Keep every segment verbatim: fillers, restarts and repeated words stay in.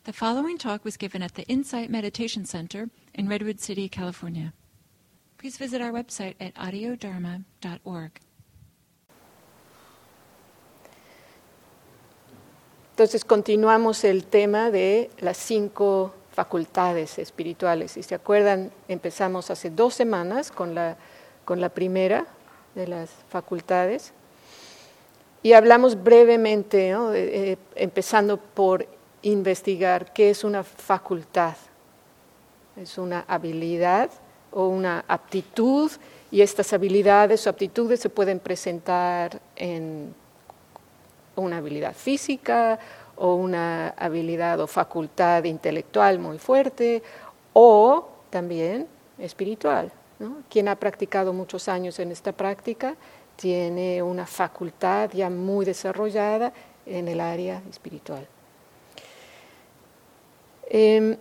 The following talk was given at the Insight Meditation Center in Redwood City, California. Please visit our website at audio dharma dot org. Entonces continuamos el tema de las cinco facultades espirituales. Si se acuerdan, empezamos hace dos semanas con la, con la primera de las facultades y hablamos brevemente, ¿no? eh, empezando por investigar qué es una facultad. Es una habilidad o una aptitud, y estas habilidades o aptitudes se pueden presentar en una habilidad física o una habilidad o facultad intelectual muy fuerte o también espiritual, ¿no? Quien ha practicado muchos años en esta práctica tiene una facultad ya muy desarrollada en el área espiritual. Eh,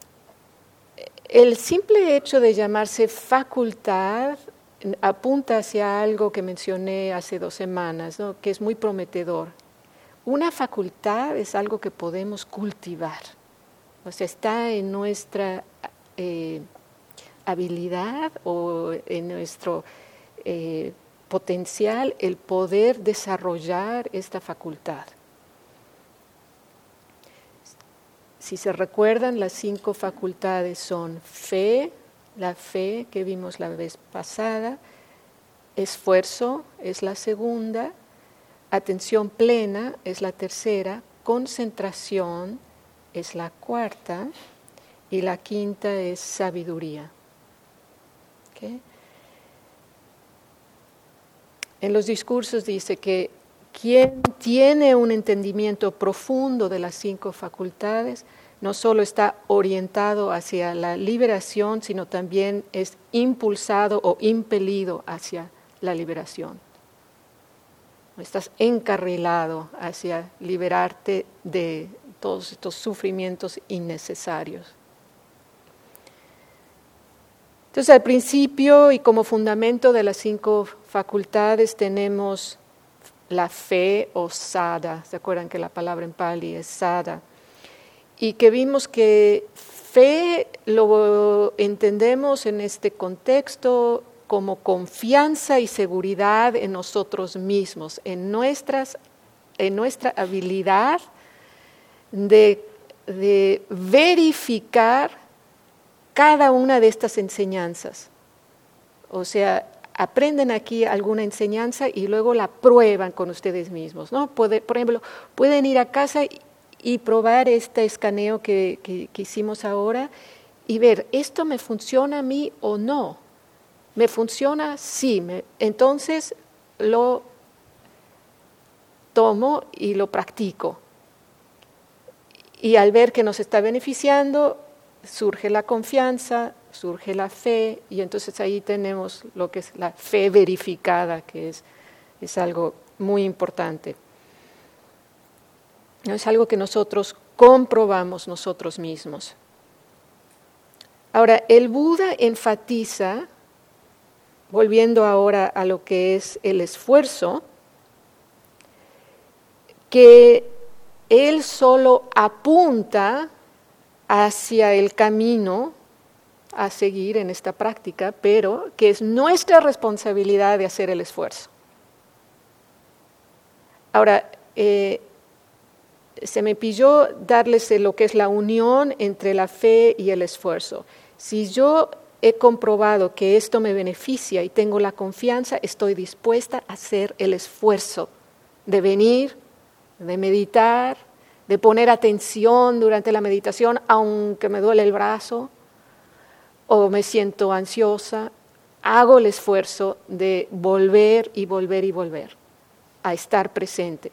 el simple hecho de llamarse facultad apunta hacia algo que mencioné hace dos semanas, ¿no? Que es muy prometedor. Una facultad es algo que podemos cultivar, o sea, está en nuestra eh, habilidad o en nuestro eh, potencial el poder desarrollar esta facultad. Si se recuerdan, las cinco facultades son fe, la fe que vimos la vez pasada, esfuerzo es la segunda, atención plena es la tercera, concentración es la cuarta y la quinta es sabiduría. ¿Okay? En los discursos dice que quien tiene un entendimiento profundo de las cinco facultades no solo está orientado hacia la liberación, sino también es impulsado o impelido hacia la liberación. Estás encarrilado hacia liberarte de todos estos sufrimientos innecesarios. Entonces, al principio y como fundamento de las cinco facultades tenemos la fe o sada. ¿Se acuerdan que la palabra en Pali es sada? Y que vimos que fe lo entendemos en este contexto como confianza y seguridad en nosotros mismos, en, nuestras, en nuestra habilidad de, de verificar cada una de estas enseñanzas. O sea, aprenden aquí alguna enseñanza y luego la prueban con ustedes mismos, ¿no? Puede, por ejemplo, pueden ir a casa y, y probar este escaneo que, que, que hicimos ahora y ver, ¿esto me funciona a mí o no? ¿Me funciona? Sí. Me, entonces lo tomo y lo practico. Y al ver que nos está beneficiando, surge la confianza, surge la fe, y entonces ahí tenemos lo que es la fe verificada, que es, es algo muy importante. Es algo que nosotros comprobamos nosotros mismos. Ahora, el Buda enfatiza, volviendo ahora a lo que es el esfuerzo, que él solo apunta hacia el camino a seguir en esta práctica, pero que es nuestra responsabilidad de hacer el esfuerzo. Ahora, eh, se me pidió darles lo que es la unión entre la fe y el esfuerzo. Si yo he comprobado que esto me beneficia y tengo la confianza, estoy dispuesta a hacer el esfuerzo de venir, de meditar, de poner atención durante la meditación, aunque me duele el brazo o me siento ansiosa, hago el esfuerzo de volver y volver y volver a estar presente.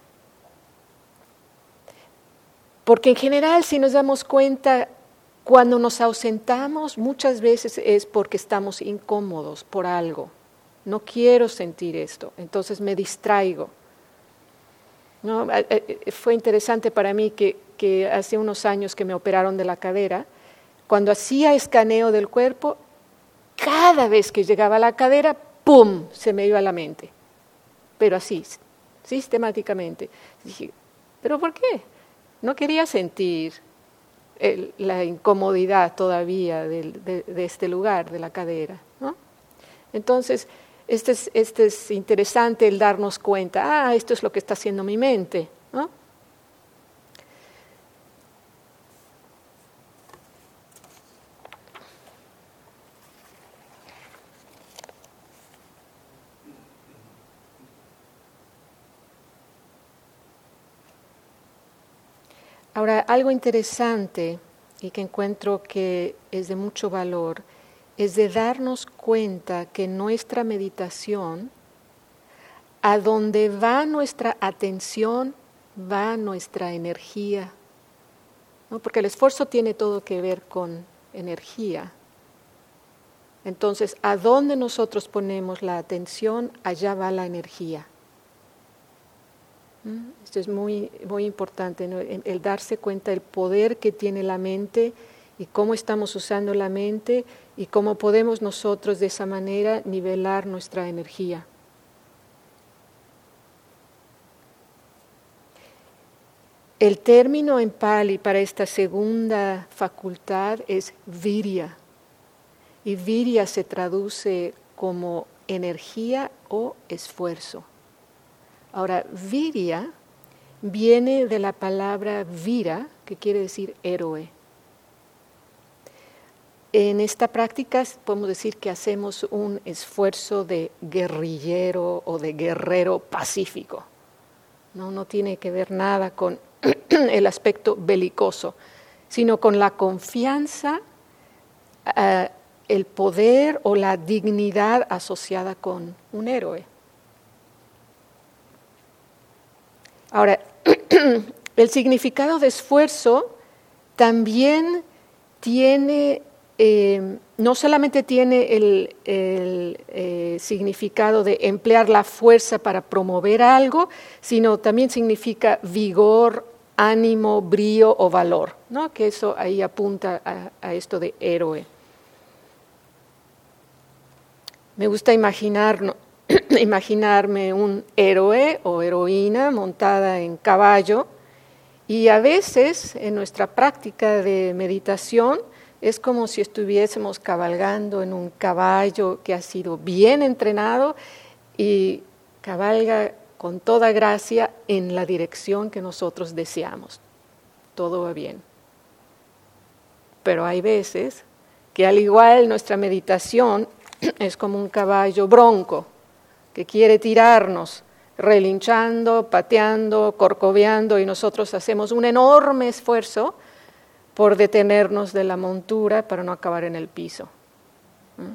Porque en general, si nos damos cuenta, cuando nos ausentamos, muchas veces es porque estamos incómodos por algo. No quiero sentir esto, entonces me distraigo. ¿No? Fue interesante para mí que, que hace unos años que me operaron de la cadera, cuando hacía escaneo del cuerpo, cada vez que llegaba a la cadera, ¡pum!, se me iba a la mente. Pero así, sistemáticamente. Dije, ¿pero por qué? No quería sentir el, la incomodidad todavía de, de, de este lugar, de la cadera, ¿no? Entonces, este es, este es interesante el darnos cuenta, ah, esto es lo que está haciendo mi mente, ¿no? Ahora, algo interesante y que encuentro que es de mucho valor es de darnos cuenta que nuestra meditación, a donde va nuestra atención, va nuestra energía, ¿no? Porque el esfuerzo tiene todo que ver con energía. Entonces, a donde nosotros ponemos la atención, allá va la energía. Esto es muy, muy importante, ¿no? el, el darse cuenta del poder que tiene la mente y cómo estamos usando la mente y cómo podemos nosotros de esa manera nivelar nuestra energía. El término en Pali para esta segunda facultad es virya, y virya se traduce como energía o esfuerzo. Ahora, virya viene de la palabra vira, que quiere decir héroe. En esta práctica podemos decir que hacemos un esfuerzo de guerrillero o de guerrero pacífico. No, no tiene que ver nada con el aspecto belicoso, sino con la confianza, uh, el poder o la dignidad asociada con un héroe. Ahora, el significado de esfuerzo también tiene, eh, no solamente tiene el, el eh, significado de emplear la fuerza para promover algo, sino también significa vigor, ánimo, brío o valor, ¿no? Que eso ahí apunta a, a esto de héroe. Me gusta imaginar, imaginarme un héroe o heroína montada en caballo, y a veces en nuestra práctica de meditación es como si estuviésemos cabalgando en un caballo que ha sido bien entrenado y cabalga con toda gracia en la dirección que nosotros deseamos. Todo va bien. Pero hay veces que al igual nuestra meditación es como un caballo bronco que quiere tirarnos, relinchando, pateando, corcoveando, y nosotros hacemos un enorme esfuerzo por detenernos de la montura para no acabar en el piso. ¿Mm?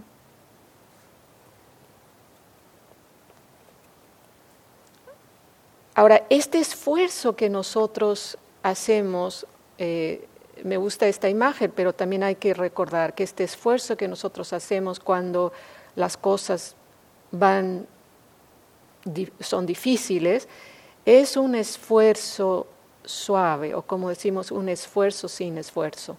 Ahora, este esfuerzo que nosotros hacemos, eh, me gusta esta imagen, pero también hay que recordar que este esfuerzo que nosotros hacemos cuando las cosas van son difíciles, es un esfuerzo suave, o como decimos, un esfuerzo sin esfuerzo.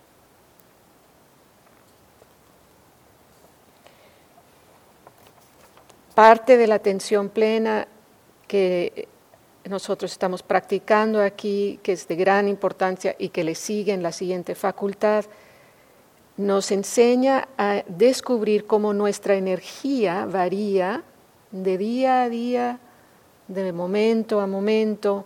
Parte de la atención plena que nosotros estamos practicando aquí, que es de gran importancia y que le sigue en la siguiente facultad, nos enseña a descubrir cómo nuestra energía varía de día a día, de momento a momento.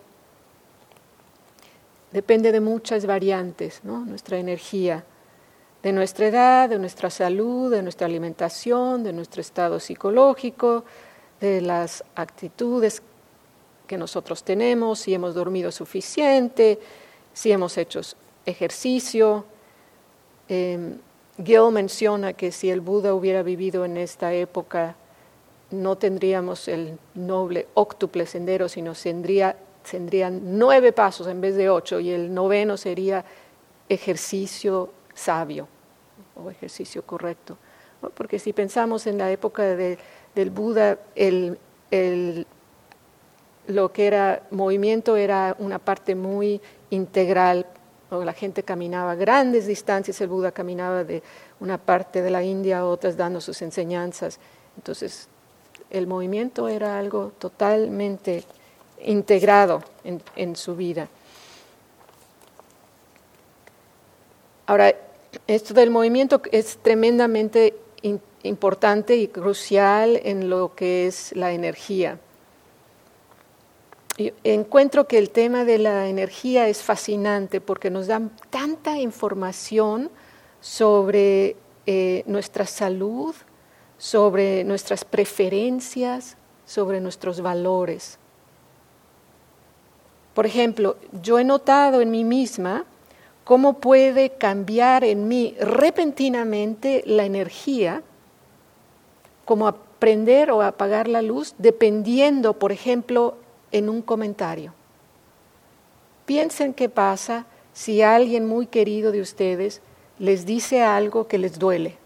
Depende de muchas variantes, ¿no? Nuestra energía, de nuestra edad, de nuestra salud, de nuestra alimentación, de nuestro estado psicológico, de las actitudes que nosotros tenemos, si hemos dormido suficiente, si hemos hecho ejercicio. Eh, Gil menciona que si el Buda hubiera vivido en esta época, no tendríamos el noble óctuple sendero, sino tendría, tendrían nueve pasos en vez de ocho, y el noveno sería ejercicio sabio o ejercicio correcto. Porque si pensamos en la época de, del Buda, el, el, lo que era movimiento era una parte muy integral. La gente caminaba grandes distancias, el Buda caminaba de una parte de la India a otras dando sus enseñanzas. Entonces, el movimiento era algo totalmente integrado en, en su vida. Ahora, esto del movimiento es tremendamente in- importante y crucial en lo que es la energía. Y encuentro que el tema de la energía es fascinante porque nos da tanta información sobre eh, nuestra salud, sobre nuestras preferencias, sobre nuestros valores. Por ejemplo, yo he notado en mí misma cómo puede cambiar en mí repentinamente la energía, como prender o apagar la luz, dependiendo, por ejemplo, en un comentario. Piensen qué pasa si alguien muy querido de ustedes les dice algo que les duele.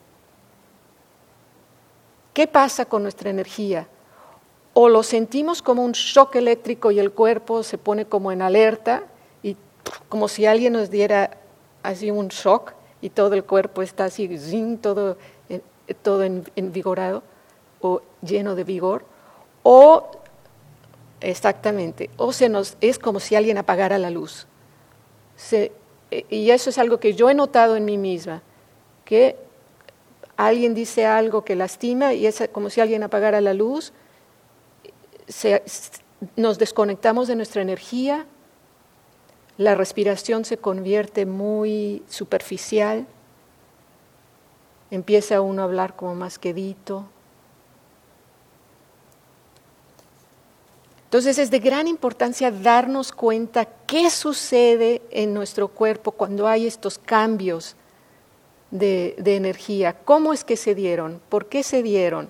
¿Qué pasa con nuestra energía? O lo sentimos como un shock eléctrico y el cuerpo se pone como en alerta, y como si alguien nos diera así un shock y todo el cuerpo está así, zing, todo, todo envigorado o lleno de vigor, o exactamente, o se nos, es como si alguien apagara la luz. Se, y eso es algo que yo he notado en mí misma, que alguien dice algo que lastima y es como si alguien apagara la luz, se, nos desconectamos de nuestra energía, la respiración se convierte muy superficial, empieza uno a hablar como más quedito. Entonces es de gran importancia darnos cuenta qué sucede en nuestro cuerpo cuando hay estos cambios de, de energía. ¿Cómo es que se dieron? ¿Por qué se dieron?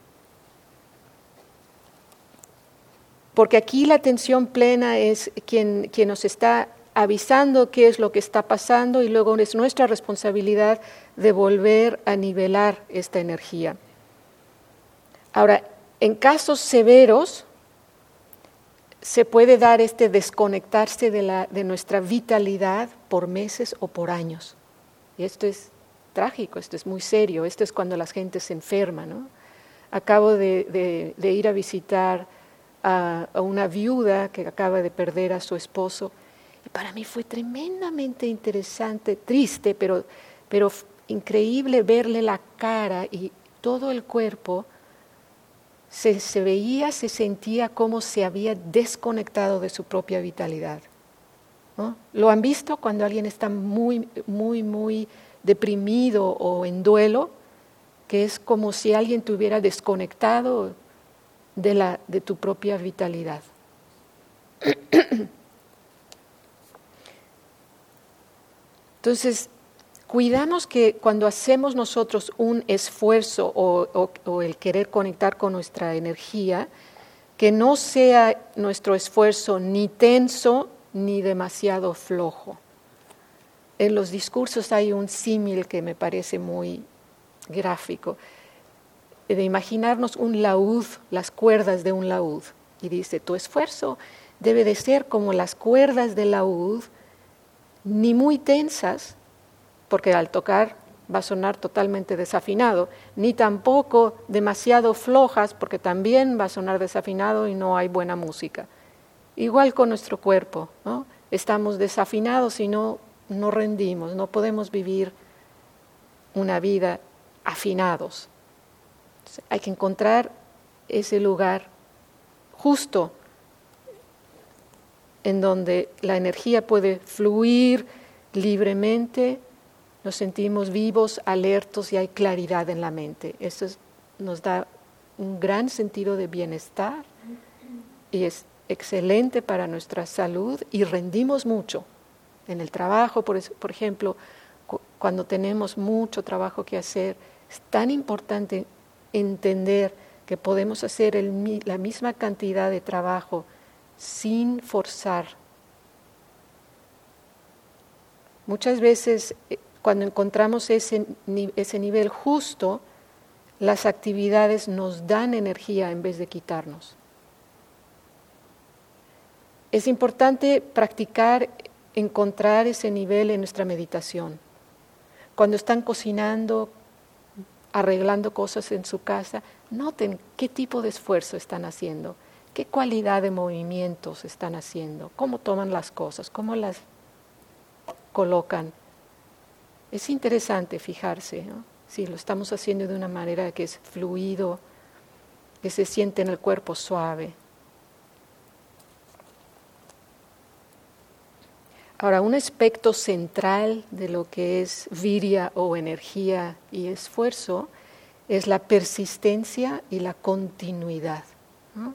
Porque aquí la atención plena es quien, quien nos está avisando qué es lo que está pasando y luego es nuestra responsabilidad de volver a nivelar esta energía. Ahora, en casos severos, se puede dar este desconectarse de, la, de nuestra vitalidad por meses o por años. Y esto es trágico, esto es muy serio, esto es cuando la gente se enferma, ¿no? Acabo de, de, de ir a visitar a, a una viuda que acaba de perder a su esposo, y para mí fue tremendamente interesante, triste, pero, pero increíble verle la cara y todo el cuerpo. Se, se veía, se sentía como se había desconectado de su propia vitalidad, ¿no? ¿Lo han visto cuando alguien está muy, muy, muy deprimido o en duelo? Que es como si alguien te hubiera desconectado de, la, de tu propia vitalidad. Entonces, cuidamos que cuando hacemos nosotros un esfuerzo o, o, o el querer conectar con nuestra energía, que no sea nuestro esfuerzo ni tenso ni demasiado flojo. En los discursos hay un símil que me parece muy gráfico, de imaginarnos un laúd, las cuerdas de un laúd. Y dice, tu esfuerzo debe de ser como las cuerdas del laúd, ni muy tensas, porque al tocar va a sonar totalmente desafinado, ni tampoco demasiado flojas, porque también va a sonar desafinado y no hay buena música. Igual con nuestro cuerpo, ¿no? Estamos desafinados y no, no rendimos, no podemos vivir una vida afinados. Entonces, hay que encontrar ese lugar justo en donde la energía puede fluir libremente, nos sentimos vivos, alertos y hay claridad en la mente. Eso es, nos da un gran sentido de bienestar y es excelente para nuestra salud y rendimos mucho. En el trabajo, por, por ejemplo, cu- cuando tenemos mucho trabajo que hacer, es tan importante entender que podemos hacer el, la misma cantidad de trabajo sin forzar. Muchas veces, cuando encontramos ese, ese nivel justo, las actividades nos dan energía en vez de quitarnos. Es importante practicar, encontrar ese nivel en nuestra meditación. Cuando están cocinando, arreglando cosas en su casa, noten qué tipo de esfuerzo están haciendo, qué cualidad de movimientos están haciendo, cómo toman las cosas, cómo las colocan. Es interesante fijarse, ¿no? Si lo estamos haciendo de una manera que es fluido, que se siente en el cuerpo suave. Ahora, un aspecto central de lo que es virya o energía y esfuerzo es la persistencia y la continuidad, ¿no?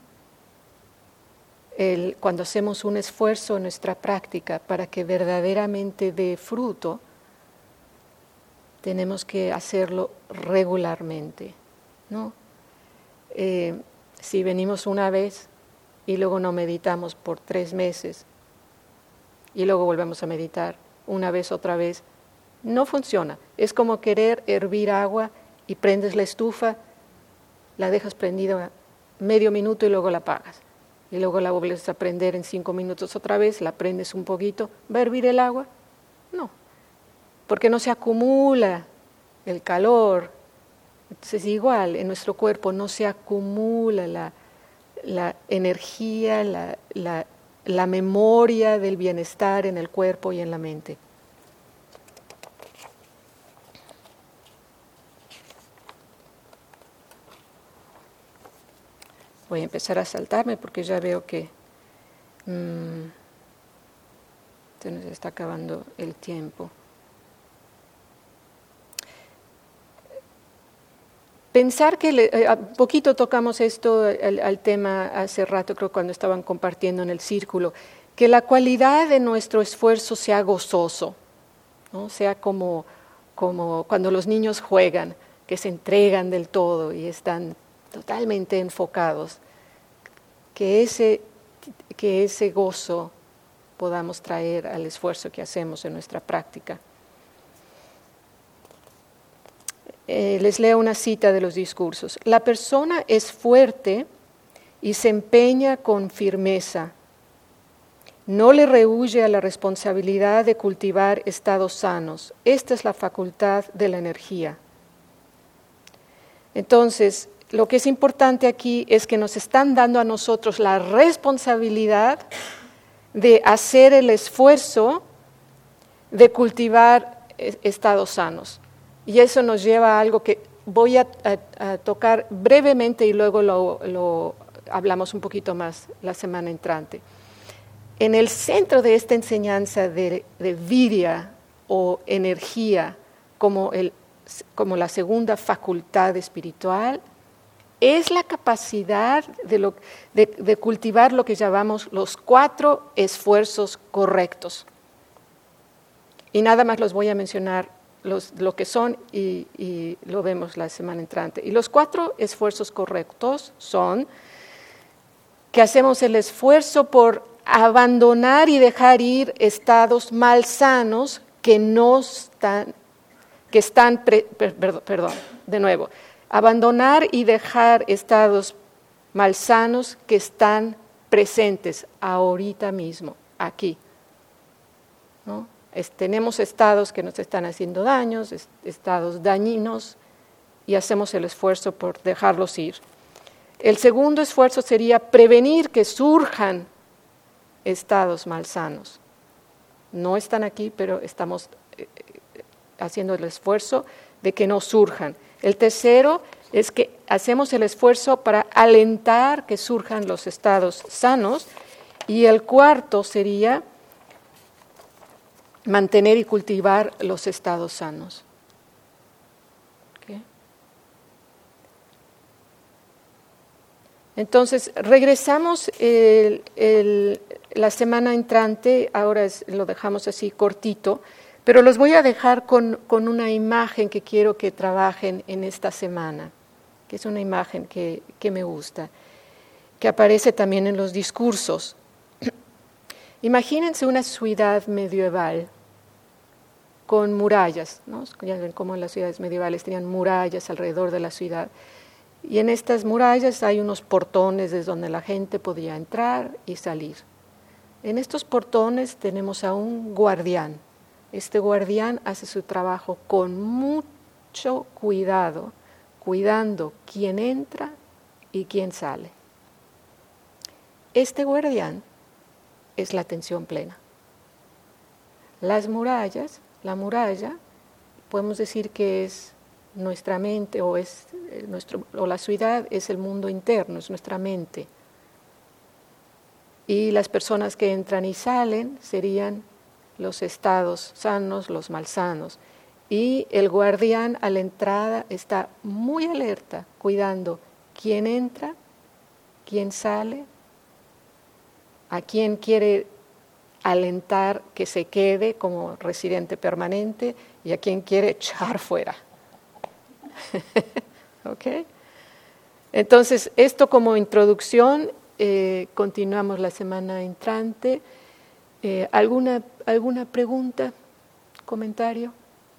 El, cuando hacemos un esfuerzo en nuestra práctica para que verdaderamente dé fruto, tenemos que hacerlo regularmente, ¿no? Eh, si venimos una vez y luego no meditamos por tres meses y luego volvemos a meditar una vez, otra vez, no funciona. Es como querer hervir agua y prendes la estufa, la dejas prendida medio minuto y luego la apagas. Y luego la vuelves a prender en cinco minutos otra vez, la prendes un poquito. ¿Va a hervir el agua? No, porque no se acumula el calor. Entonces igual, en nuestro cuerpo no se acumula la, la energía, la, la, la memoria del bienestar en el cuerpo y en la mente. Voy a empezar a saltarme porque ya veo que mmm, se nos está acabando el tiempo. Pensar que, le, eh, un poquito tocamos esto al, al tema hace rato, creo cuando estaban compartiendo en el círculo, que la cualidad de nuestro esfuerzo sea gozoso, ¿no? Sea como, como cuando los niños juegan, que se entregan del todo y están totalmente enfocados, que ese, que ese gozo podamos traer al esfuerzo que hacemos en nuestra práctica. Eh, les leo una cita de los discursos. La persona es fuerte y se empeña con firmeza. No le rehúye a la responsabilidad de cultivar estados sanos. Esta es la facultad de la energía. Entonces, lo que es importante aquí es que nos están dando a nosotros la responsabilidad de hacer el esfuerzo de cultivar estados sanos. Y eso nos lleva a algo que voy a, a, a tocar brevemente y luego lo, lo hablamos un poquito más la semana entrante. En el centro de esta enseñanza de, de virya o energía como, el, como la segunda facultad espiritual es la capacidad de, lo, de, de cultivar lo que llamamos los cuatro esfuerzos correctos. Y nada más los voy a mencionar los, lo que son y, y lo vemos la semana entrante. Y los cuatro esfuerzos correctos son que hacemos el esfuerzo por abandonar y dejar ir estados malsanos que no están, que están, pre, per, perdón, perdón, de nuevo, abandonar y dejar estados malsanos que están presentes ahorita mismo, aquí, ¿no? Es, tenemos estados que nos están haciendo daños, es, estados dañinos, y hacemos el esfuerzo por dejarlos ir. El segundo esfuerzo sería prevenir que surjan estados malsanos. No están aquí, pero estamos eh, haciendo el esfuerzo de que no surjan. El tercero es que hacemos el esfuerzo para alentar que surjan los estados sanos. Y el cuarto sería mantener y cultivar los estados sanos. ¿Okay? Entonces, regresamos el, el, la semana entrante, ahora es, lo dejamos así cortito, pero los voy a dejar con, con una imagen que quiero que trabajen en esta semana, que es una imagen que, que me gusta, que aparece también en los discursos. Imagínense una ciudad medieval con murallas, ¿no? Ya ven cómo las ciudades medievales tenían murallas alrededor de la ciudad. Y en estas murallas hay unos portones desde donde la gente podía entrar y salir. En estos portones tenemos a un guardián. Este guardián hace su trabajo con mucho cuidado, cuidando quién entra y quién sale. Este guardián es la atención plena. Las murallas, la muralla podemos decir que es nuestra mente o, es nuestro, o la ciudad es el mundo interno, es nuestra mente. Y las personas que entran y salen serían los estados sanos, los malsanos. Y el guardián a la entrada está muy alerta, cuidando quién entra, quién sale, a quién quiere alentar que se quede como residente permanente y a quién quiere echar fuera. ¿Ok? Entonces, esto como introducción, eh, continuamos la semana entrante. Eh, ¿alguna, ¿Alguna pregunta, comentario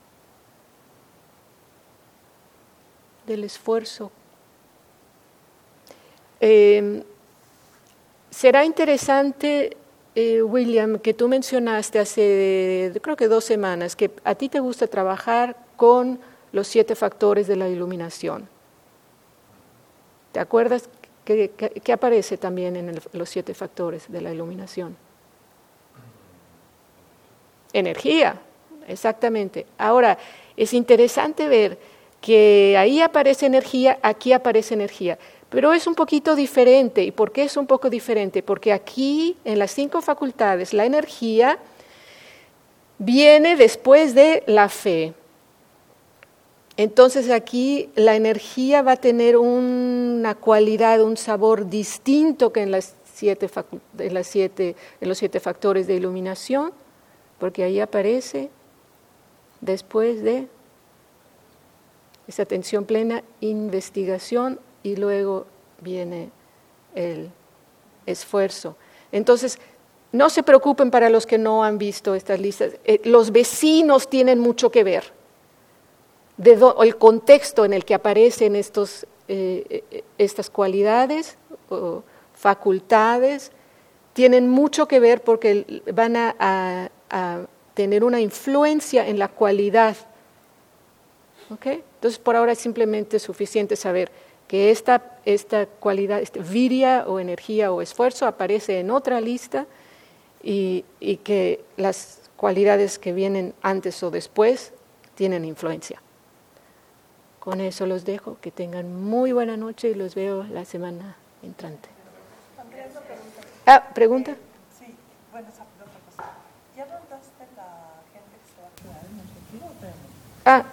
del esfuerzo? Eh, será interesante, eh, William, que tú mencionaste hace, creo que dos semanas, que a ti te gusta trabajar con los siete factores de la iluminación. ¿Te acuerdas que, que, que aparece también en el, los siete factores de la iluminación? Energía, exactamente. Ahora, es interesante ver que ahí aparece energía, aquí aparece energía, pero es un poquito diferente. ¿Y por qué es un poco diferente? Porque aquí, en las cinco facultades, la energía viene después de la fe. Entonces aquí la energía va a tener una cualidad, un sabor distinto que en, las siete facu- en, las siete, en los siete factores de iluminación, porque ahí aparece después de esa atención plena, investigación, y luego viene el esfuerzo. Entonces, no se preocupen para los que no han visto estas listas, eh, los vecinos tienen mucho que ver. De do, el contexto en el que aparecen estos, eh, estas cualidades o facultades tienen mucho que ver porque van a, a, a tener una influencia en la cualidad. ¿Okay? Entonces, por ahora es simplemente suficiente saber que esta, esta cualidad, este virya o energía o esfuerzo aparece en otra lista y, y que las cualidades que vienen antes o después tienen influencia. Con eso los dejo, que tengan muy buena noche y los veo la semana entrante. Ah, ¿pregunta? Sí, bueno, esa otra cosa. ¿Ya mandaste la gente que se va a quedar en el retiro o todavía no? Ah,